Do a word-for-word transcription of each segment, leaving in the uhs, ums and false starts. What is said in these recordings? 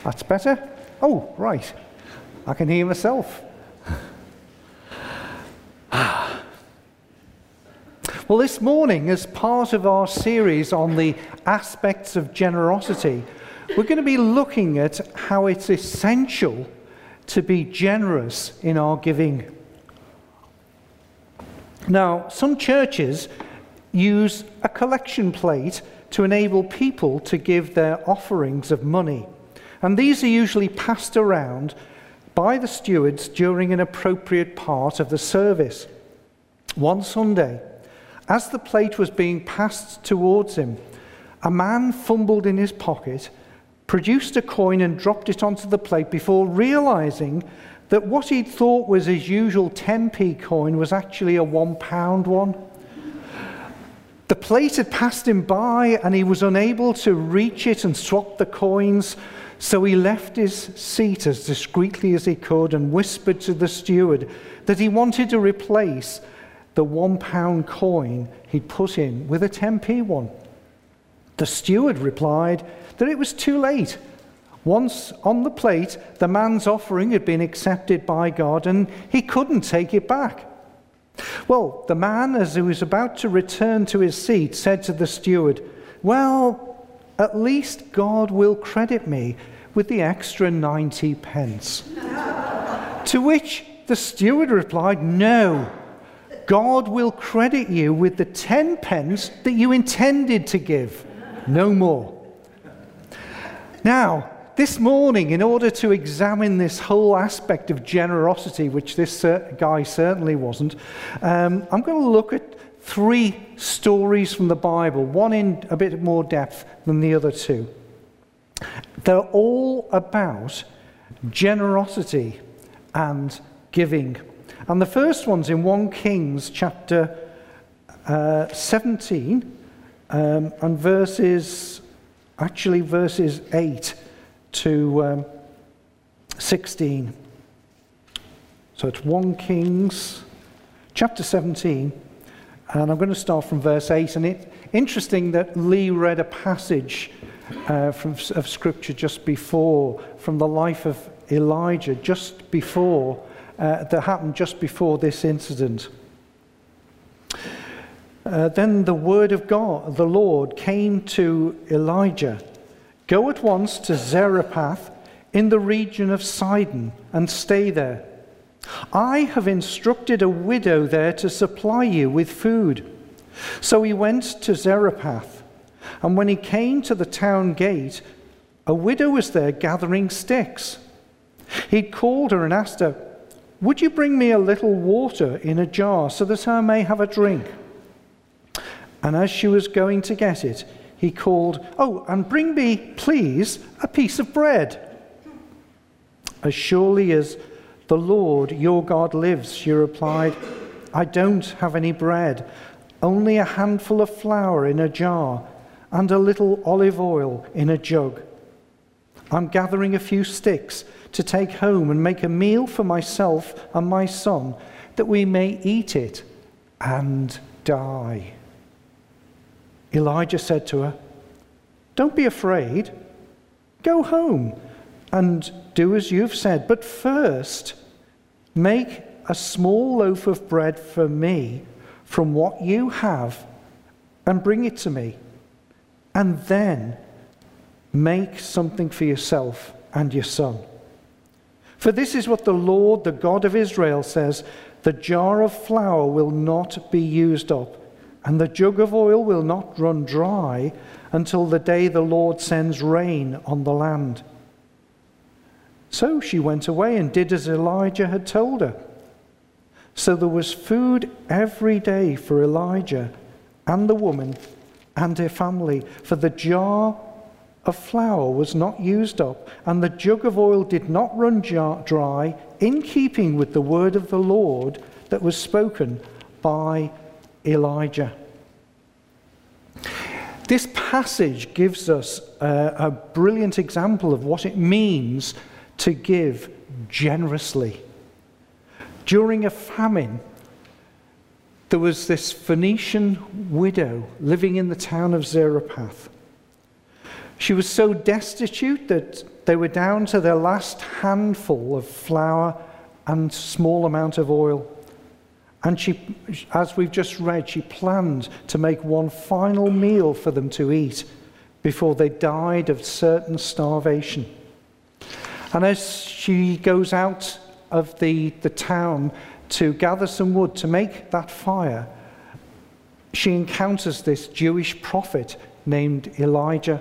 That's better. Oh, right. I can hear myself. Well, this morning, as part of our series on the aspects of generosity, we're going to be looking at how it's essential to be generous in our giving. Now, some churches use a collection plate to enable people to give their offerings of money. And these are usually passed around by the stewards during an appropriate part of the service. One Sunday, as the plate was being passed towards him, a man fumbled in his pocket, produced a coin and dropped it onto the plate before realizing that what he'd thought was his usual ten p coin was actually a one pound one. The plate had passed him by and he was unable to reach it and swap the coins, so he left his seat as discreetly as he could and whispered to the steward that he wanted to replace the one pound coin he'd put in with a ten p one. The steward replied that it was too late. Once on the plate, the man's offering had been accepted by God and he couldn't take it back. Well, the man, as he was about to return to his seat, said to the steward, "Well, at least God will credit me with the extra ninety pence. To which the steward replied, "No, God will credit you with the ten pence that you intended to give, no more." Now, this morning, in order to examine this whole aspect of generosity, which this uh, guy certainly wasn't, um, I'm going to look at three stories from the Bible, one in a bit more depth than the other two. They're all about generosity and giving. And the first one's in First Kings chapter uh, seventeen, um, and verses, actually verses eight to um, sixteen. So it's First Kings chapter seventeen, and I'm going to start from verse eight. And it's interesting that Lee read a passage uh, from of Scripture just before, from the life of Elijah, just before, uh, that happened just before this incident. Uh, then the word of God, the Lord, came to Elijah. "Go at once to Zarephath in the region of Sidon and stay there. I have instructed a widow there to supply you with food." So he went to Zarephath, and when he came to the town gate, a widow was there gathering sticks. He called her and asked her, "Would you bring me a little water in a jar so that I may have a drink?" And as she was going to get it, he called, "Oh, and bring me, please, a piece of bread." "As surely as the Lord your God lives," she replied, "I don't have any bread, only a handful of flour in a jar and a little olive oil in a jug. I'm gathering a few sticks to take home and make a meal for myself and my son, that we may eat it and die." Elijah said to her, "Don't be afraid. Go home and do as you've said. But first, make a small loaf of bread for me from what you have and bring it to me. And then make something for yourself and your son. For this is what the Lord, the God of Israel, says, the jar of flour will not be used up, and the jug of oil will not run dry until the day the Lord sends rain on the land." So she went away and did as Elijah had told her. So there was food every day for Elijah and the woman and her family, for the jar of flour was not used up, and the jug of oil did not run dry, in keeping with the word of the Lord that was spoken by Elijah. This passage gives us a, a brilliant example of what it means to give generously. During a famine, there was this Phoenician widow living in the town of Zarephath. She was so destitute that They were down to their last handful of flour and small amount of oil. And she, as we've just read, she planned to make one final meal for them to eat before they died of certain starvation. And as she goes out of the, the town to gather some wood to make that fire, she encounters this Jewish prophet named Elijah.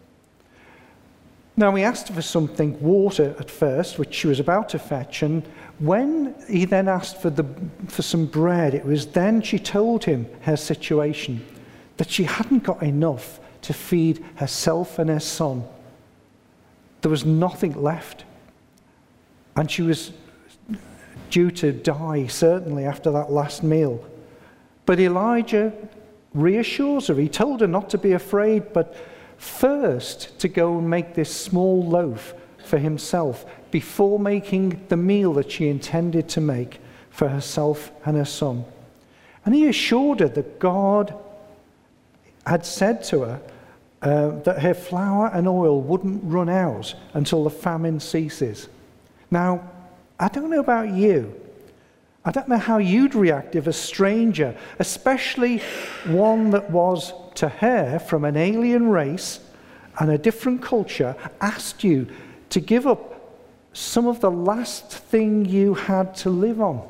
Now, he asked for something, water at first, which she was about to fetch, and when he then asked for, the, for some bread, it was then she told him her situation, that she hadn't got enough to feed herself and her son. There was nothing left. And she was due to die, certainly, after that last meal. But Elijah reassures her. He told her not to be afraid, but first to go and make this small loaf for himself before making the meal that she intended to make for herself and her son. And he assured her that God had said to her uh, that her flour and oil wouldn't run out until the famine ceases. Now, I don't know about you. I don't know how you'd react if a stranger, especially one that was to her from an alien race and a different culture, asked you to give up some of the last thing you had to live on.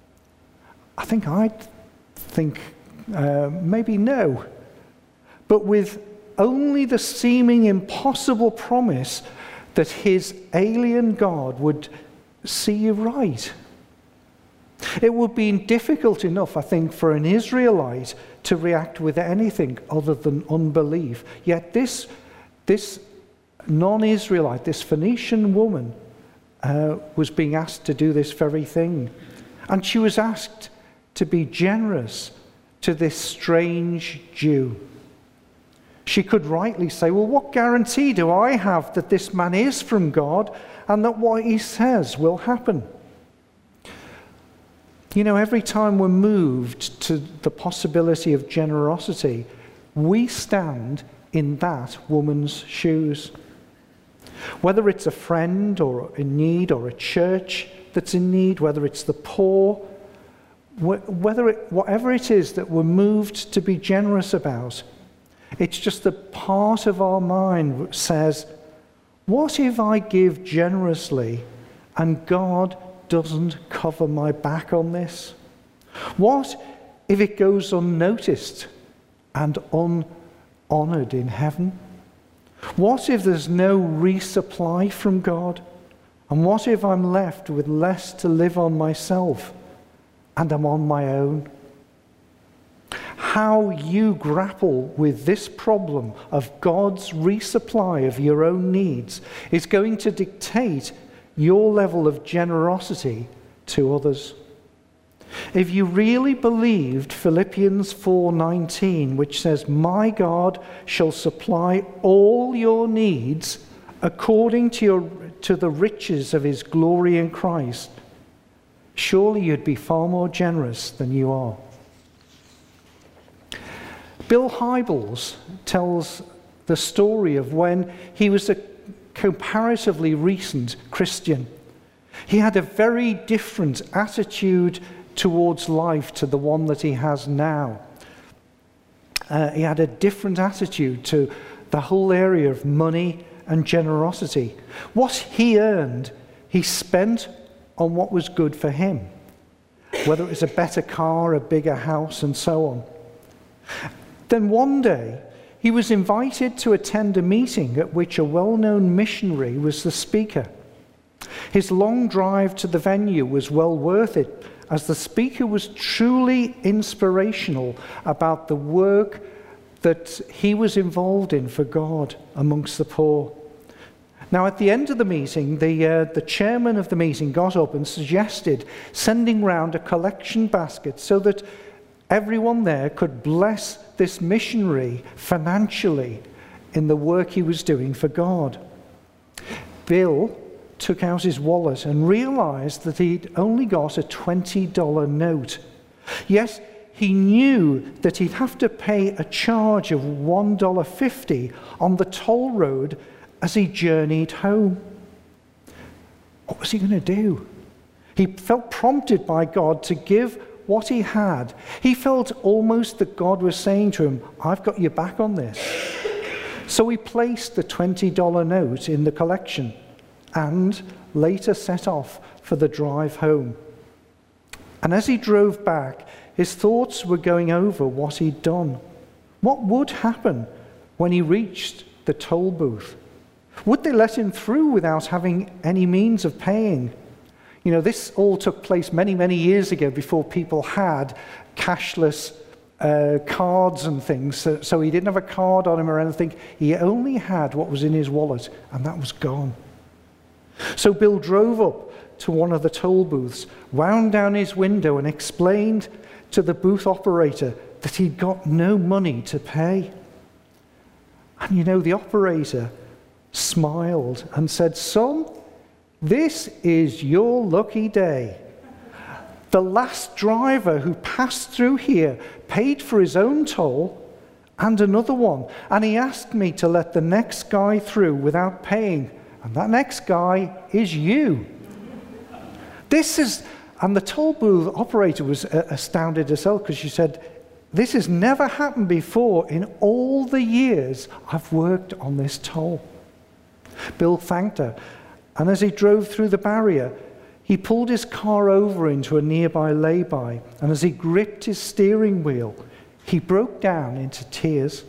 I think I'd think uh, maybe no. But with only the seeming impossible promise that his alien God would see you right. It would be difficult enough, I think, for an Israelite to react with anything other than unbelief. Yet this, this non-Israelite, this Phoenician woman, uh, was being asked to do this very thing. And she was asked to be generous to this strange Jew. She could rightly say, well, what guarantee do I have that this man is from God and that what he says will happen? You know, every time we're moved to the possibility of generosity, we stand in that woman's shoes. Whether it's a friend or in need, or a church that's in need, whether it's the poor, whether it, whatever it is that we're moved to be generous about, it's just a part of our mind which says, what if I give generously and God doesn't cover my back on this? What if it goes unnoticed and unhonored in heaven? What if there's no resupply from God? And what if I'm left with less to live on myself and I'm on my own? How you grapple with this problem of God's resupply of your own needs is going to dictate your level of generosity to others. If you really believed Philippians four nineteen, which says, "My God shall supply all your needs according to your to the riches of his glory in Christ," surely you'd be far more generous than you are. Bill Hybels tells the story of when he was a comparatively recent Christian. He had a very different attitude towards life to the one that he has now. Uh, he had a different attitude to the whole area of money and generosity. What he earned, he spent on what was good for him, whether it was a better car, a bigger house, and so on. Then one day, he was invited to attend a meeting at which a well-known missionary was the speaker. His long drive to the venue was well worth it, as the speaker was truly inspirational about the work that he was involved in for God amongst the poor. Now, at the end of the meeting, the, uh, the chairman of the meeting got up and suggested sending round a collection basket so that everyone there could bless this missionary financially in the work he was doing for God. Bill took out his wallet and realized that he'd only got a twenty dollar note. Yet he knew that he'd have to pay a charge of one dollar fifty on the toll road as he journeyed home. What was he going to do? He felt prompted by God to give what he had. He felt almost that God was saying to him, I've got your back on this. So he placed the twenty dollar note in the collection and later set off for the drive home. And as he drove back, his thoughts were going over what he'd done. What would happen when he reached the toll booth? Would they let him through without having any means of paying? You know, this all took place many, many years ago before people had cashless uh, cards and things. So, so he didn't have a card on him or anything. He only had what was in his wallet, and that was gone. So Bill drove up to one of the toll booths, wound down his window and explained to the booth operator that he'd got no money to pay. And you know, the operator smiled and said, son, this is your lucky day. The last driver who passed through here paid for his own toll and another one, and he asked me to let the next guy through without paying, and that next guy is you. This is, and the toll booth operator was astounded as well, because she said, this has never happened before in all the years I've worked on this toll. Bill thanked her, and as he drove through the barrier, he pulled his car over into a nearby lay-by, and as he gripped his steering wheel, he broke down into tears.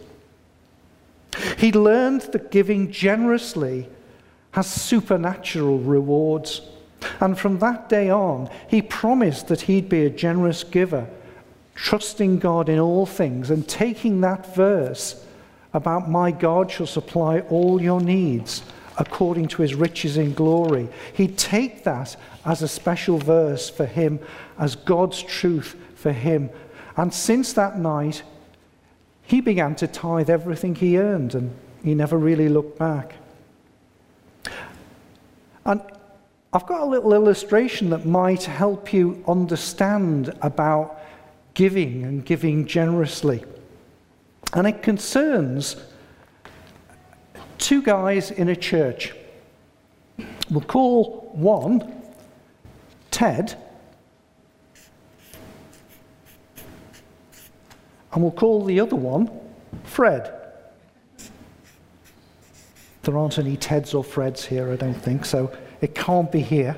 He'd learned that giving generously has supernatural rewards, and from that day on, he promised that he'd be a generous giver, trusting God in all things, and taking that verse about my God shall supply all your needs according to his riches in glory. He'd take that as a special verse for him, as God's truth for him. And since that night, he began to tithe everything he earned, and he never really looked back. And I've got a little illustration that might help you understand about giving and giving generously. And it concerns two guys in a church. We'll call one Ted, and we'll call the other one Fred. There aren't any Teds or Freds here, I don't think, so it can't be here.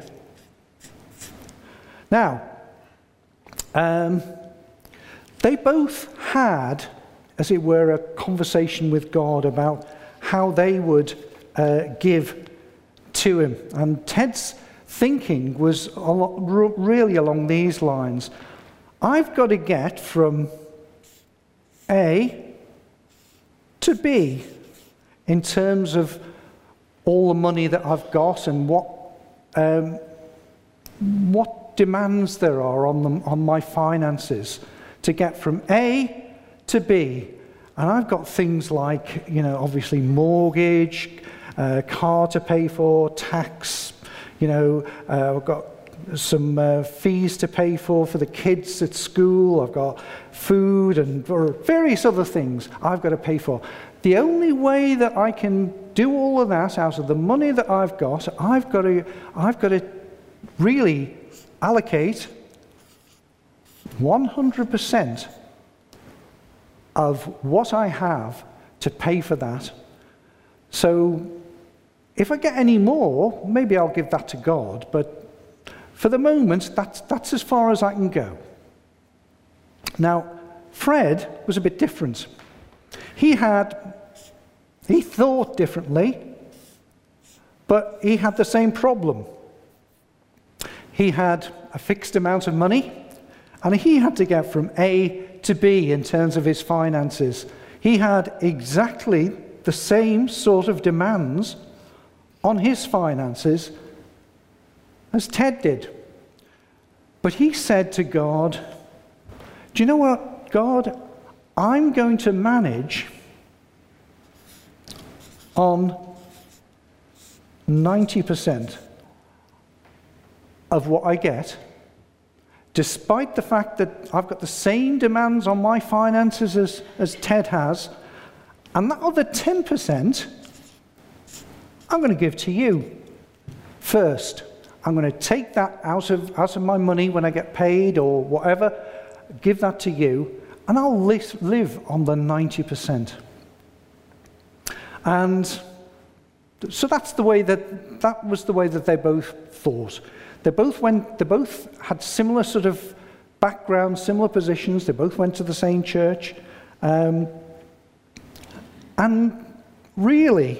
Now, um, they both had, as it were, a conversation with God about how they would uh, give to him. And Ted's thinking was a lot, really along these lines. I've got to get from A to B in terms of all the money that I've got and what um, what demands there are on them, on my finances to get from A to B. And I've got things like, you know, obviously mortgage, uh, car to pay for, tax, you know, uh, I've got some uh, fees to pay for for the kids at school, I've got food and or various other things I've got to pay for. The only way that I can do all of that out of the money that I've got, I've got to, I've got to really allocate one hundred percent of what I have to pay for that. So if I get any more, maybe I'll give that to God, but for the moment, that's, that's as far as I can go. Now, Fred was a bit different. He had, he thought differently, but he had the same problem. He had a fixed amount of money, and he had to get from A to B in terms of his finances. He had exactly the same sort of demands on his finances as Ted did. But he said to God, do you know what, God? I'm going to manage on ninety percent of what I get, despite the fact that I've got the same demands on my finances as, as Ted has, and that other ten percent I'm going to give to you first. I'm going to take that out of, out of my money when I get paid or whatever, give that to you, and I'll li- live on the ninety percent. And so that's the way that, that was the way that they both thought. They both went, they both had similar sort of backgrounds, similar positions. They both went to the same church. Um, and really,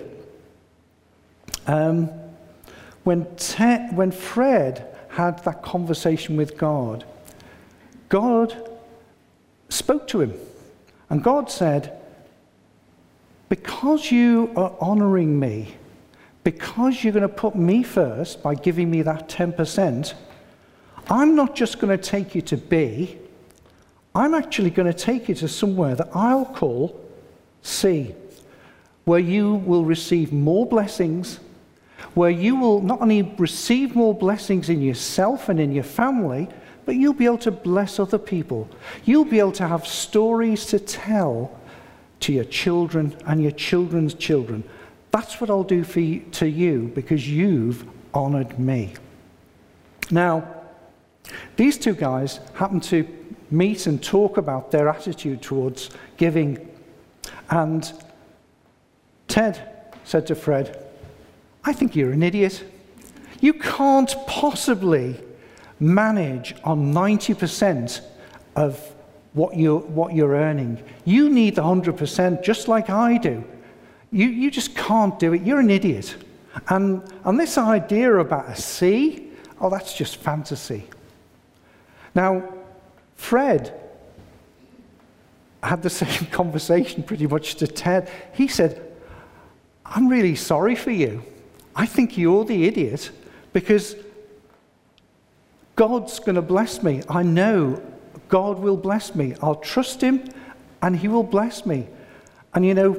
um, when, Te- when Fred had that conversation with God, God spoke to him. And God said, because you are honoring me, because you're going to put me first by giving me that ten percent, I'm not just going to take you to B, I'm actually going to take you to somewhere that I'll call C, where you will receive more blessings, where you will not only receive more blessings in yourself and in your family, but you'll be able to bless other people. You'll be able to have stories to tell to your children and your children's children. That's what I'll do for you, to you, because you've honored me. Now, these two guys happen to meet and talk about their attitude towards giving. And Ted said to Fred, I think you're an idiot. You can't possibly manage on ninety percent of what you're, what you're earning. You need the one hundred percent just like I do. You, you just can't do it. You're an idiot. And, and this idea about a C, oh, that's just fantasy. Now, Fred had the same conversation pretty much to Ted. He said, I'm really sorry for you. I think you're the idiot because God's going to bless me. I know God will bless me. I'll trust him and he will bless me. And you know,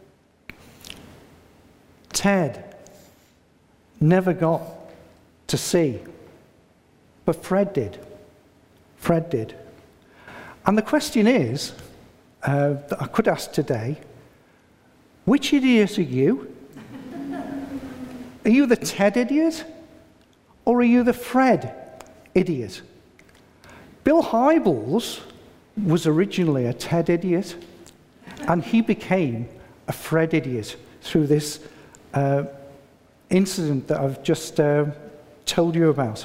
Ted never got to see, but Fred did. Fred did. And the question is, uh, that I could ask today, which idiot are you? Are you the Ted idiot? Or are you the Fred idiot? Bill Hybels was originally a Ted idiot, and he became a Fred idiot through this uh, incident that I've just uh, told you about.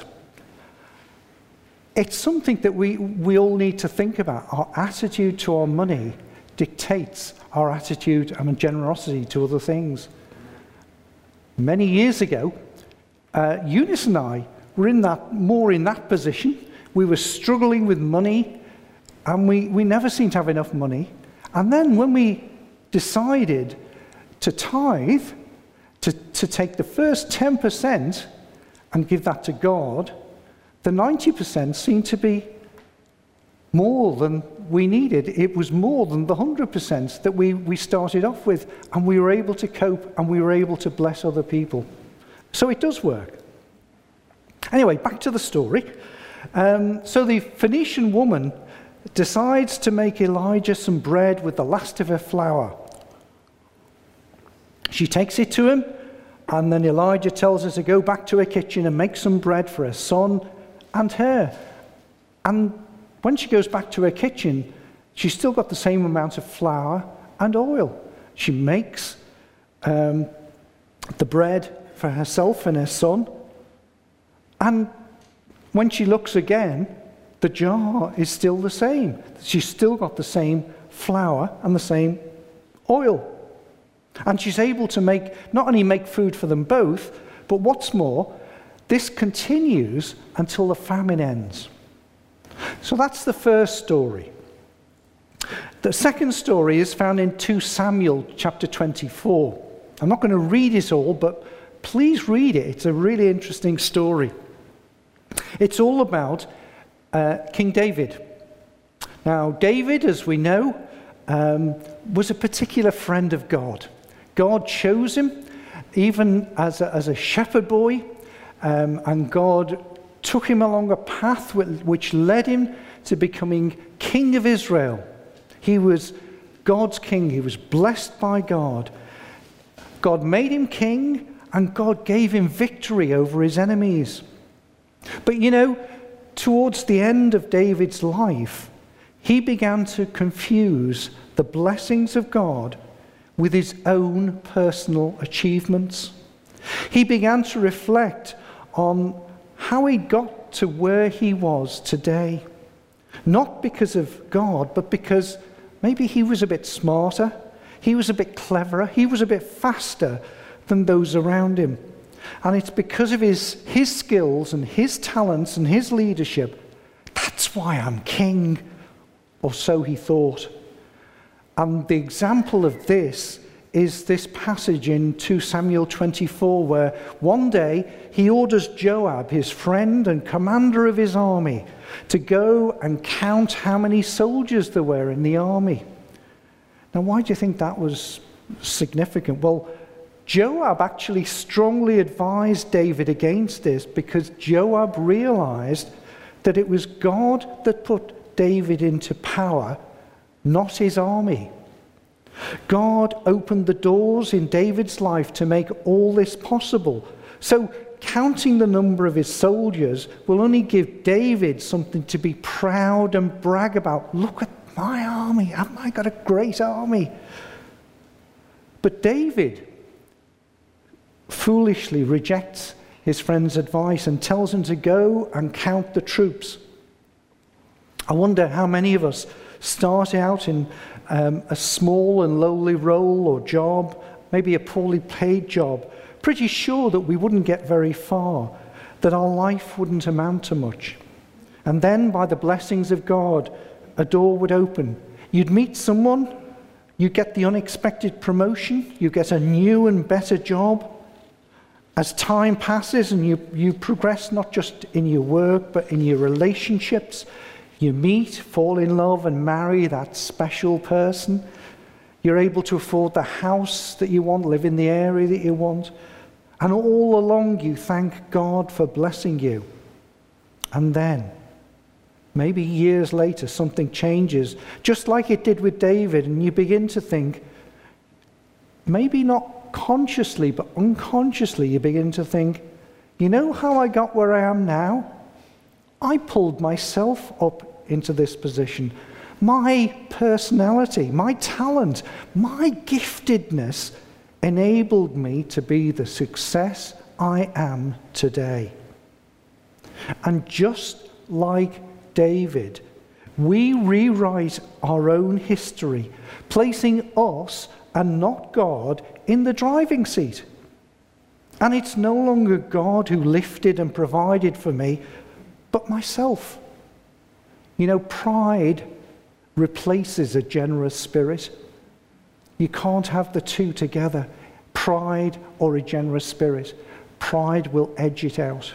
It's something that we, we all need to think about. Our attitude to our money dictates our attitude and generosity to other things. Many years ago, uh, Eunice and I were in that, more in that position. We were struggling with money, and we, we never seemed to have enough money. And then when we decided to tithe, to, to take the first ten percent and give that to God, the ninety percent seemed to be more than we needed. It was more than the one hundred percent that we, we started off with, and we were able to cope, and we were able to bless other people. So it does work. Anyway, back to the story. Um, so the Phoenician woman decides to make Elijah some bread with the last of her flour. She takes it to him, and then Elijah tells her to go back to her kitchen and make some bread for her son and her. And when she goes back to her kitchen, she's still got the same amount of flour and oil. She makes um, the bread for herself and her son. And when she looks again, the jar is still the same. She's still got the same flour and the same oil. And she's able to make, not only make food for them both, but what's more, this continues until the famine ends. So that's the first story. The second story is found in Second Samuel chapter twenty-four. I'm not going to read it all, but please read it. It's a really interesting story. It's all about uh, King David. Now, David, as we know, um, was a particular friend of God. God chose him, even as a, as a shepherd boy, um, and God took him along a path which led him to becoming king of Israel. He was God's king. He was blessed by God. God made him king, and God gave him victory over his enemies. But you know, towards the end of David's life, he began to confuse the blessings of God with his own personal achievements. He began to reflect on how he got to where he was today. Not because of God, but because maybe he was a bit smarter, he was a bit cleverer, he was a bit faster than those around him. And it's because of his, his skills and his talents and his leadership, that's why I'm king, or so he thought. And the example of this is this passage in Second Samuel twenty-four, where one day he orders Joab, his friend and commander of his army, to go and count how many soldiers there were in the army. Now, why do you think that was significant? Well, Joab actually strongly advised David against this because Joab realized that it was God that put David into power, not his army. God opened the doors in David's life to make all this possible. So counting the number of his soldiers will only give David something to be proud and brag about. Look at my army. Haven't I got a great army? But David foolishly rejects his friend's advice and tells him to go and count the troops. I wonder how many of us start out in um, a small and lowly role or job, maybe a poorly paid job, pretty sure that we wouldn't get very far, that our life wouldn't amount to much. And then, by the blessings of God, a door would open. You'd meet someone, you get the unexpected promotion, you get a new and better job. As time passes and you, you progress not just in your work, but in your relationships, you meet, fall in love, and marry that special person. You're able to afford the house that you want, live in the area that you want. And all along you thank God for blessing you. And then, maybe years later, something changes, just like it did with David, and you begin to think, maybe not consciously, but unconsciously, you begin to think, you know how I got where I am now? I pulled myself up into this position. My personality, my talent, my giftedness enabled me to be the success I am today. And just like David, we rewrite our own history, placing us and not God in the driving seat. And it's no longer God who lifted and provided for me, but myself. You know, pride replaces a generous spirit. You can't have the two together, pride or a generous spirit. Pride will edge it out.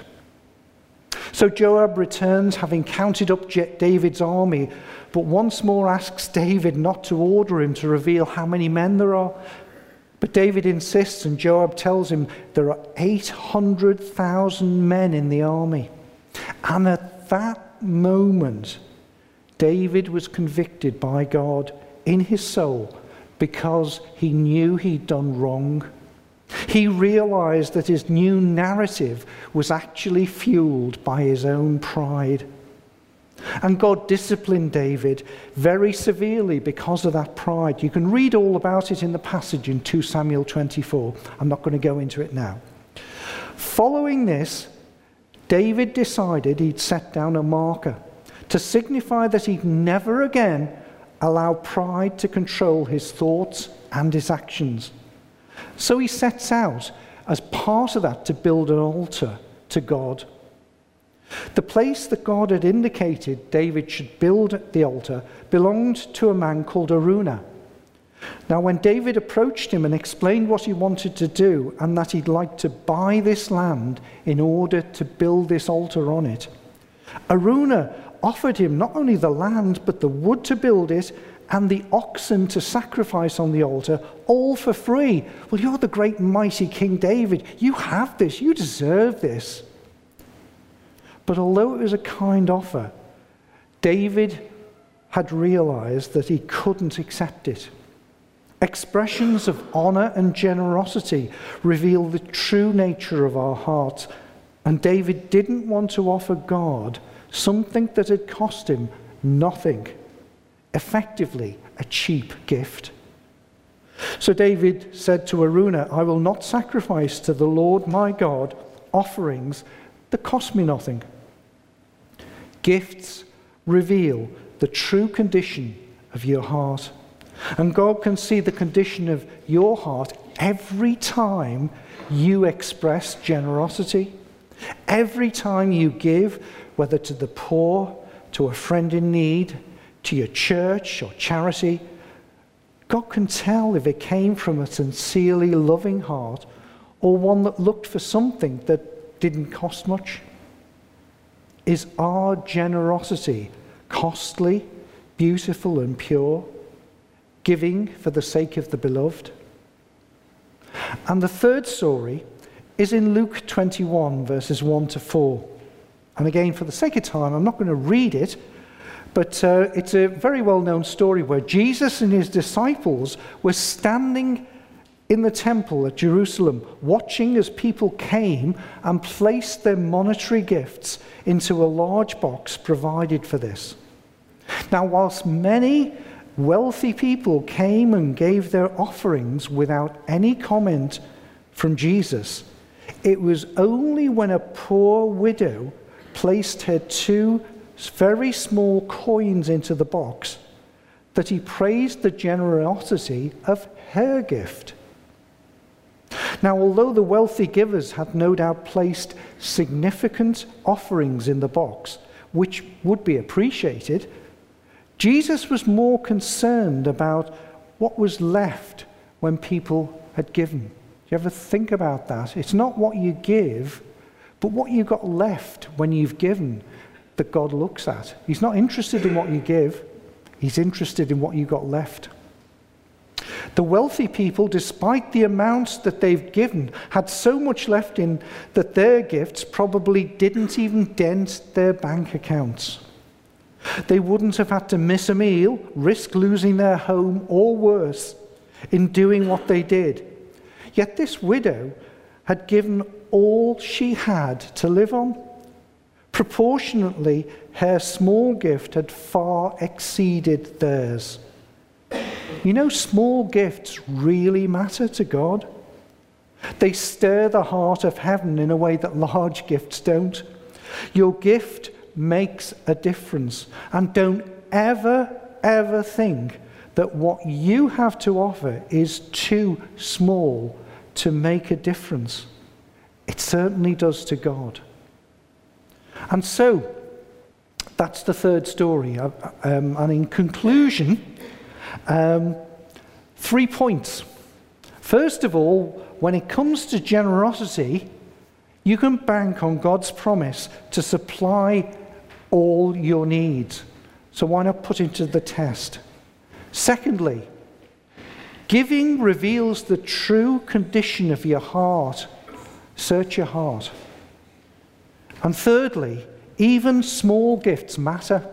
So Joab returns, having counted up David's army, but once more asks David not to order him to reveal how many men there are. But David insists, and Joab tells him there are eight hundred thousand men in the army. And at that moment, David was convicted by God in his soul because he knew he'd done wrong. He realized that his new narrative was actually fueled by his own pride. And God disciplined David very severely because of that pride. You can read all about it in the passage in Second Samuel twenty-four. I'm not going to go into it now. Following this, David decided he'd set down a marker to signify that he'd never again allow pride to control his thoughts and his actions. So he sets out, as part of that, to build an altar to God. The place that God had indicated David should build the altar belonged to a man called Araunah. Now, when David approached him and explained what he wanted to do and that he'd like to buy this land in order to build this altar on it, Araunah offered him not only the land, but the wood to build it and the oxen to sacrifice on the altar, all for free. Well, you're the great mighty King David. You have this. You deserve this. But although it was a kind offer, David had realized that he couldn't accept it. Expressions of honor and generosity reveal the true nature of our hearts, And David didn't want to offer God something that had cost him nothing, effectively a cheap gift. So David said to Araunah, I will not sacrifice to the Lord my God offerings that cost me nothing. Gifts reveal the true condition of your heart. And God can see the condition of your heart every time you express generosity. Every time you give, whether to the poor, to a friend in need, to your church or charity, God can tell if it came from a sincerely loving heart or one that looked for something that didn't cost much. Is our generosity costly, beautiful, and pure, giving for the sake of the beloved? And the third story is in Luke twenty-one, verses one to four. And again, for the sake of time, I'm not going to read it, but uh, it's a very well-known story where Jesus and his disciples were standing in the temple at Jerusalem, watching as people came and placed their monetary gifts into a large box provided for this. Now, whilst many wealthy people came and gave their offerings without any comment from Jesus, it was only when a poor widow placed her two very small coins into the box that he praised the generosity of her gift. Now, although the wealthy givers had no doubt placed significant offerings in the box, which would be appreciated, Jesus was more concerned about what was left when people had given. Do you ever think about that? It's not what you give, but what you got left when you've given that God looks at. He's not interested in what you give. He's interested in what you got left. The wealthy people, despite the amounts that they've given, had so much left in that their gifts probably didn't even dent their bank accounts. They wouldn't have had to miss a meal, risk losing their home, or worse, in doing what they did. Yet this widow had given all she had to live on. Proportionately, her small gift had far exceeded theirs. You know, small gifts really matter to God. They stir the heart of heaven in a way that large gifts don't. Your gift makes a difference. And don't ever, ever think that what you have to offer is too small to make a difference. It certainly does to God. And so, that's the third story. Um, and in conclusion, um, three points. First of all, when it comes to generosity, you can bank on God's promise to supply all your needs. So why not put it to the test? Secondly, giving reveals the true condition of your heart. Search your heart. And thirdly, even small gifts matter.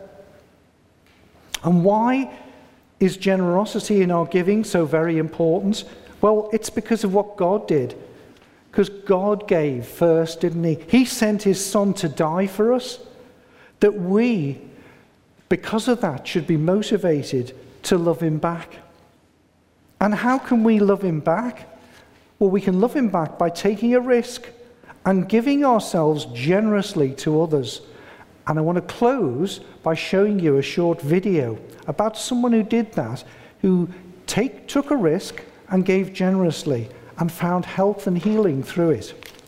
And why is generosity in our giving so very important? Well, it's because of what God did. Because God gave first, didn't he? He sent his Son to die for us, that we, because of that, should be motivated to love him back. And how can we love him back? Well, we can love him back by taking a risk and giving ourselves generously to others. And I want to close by showing you a short video about someone who did that, who take, took a risk and gave generously and found health and healing through it.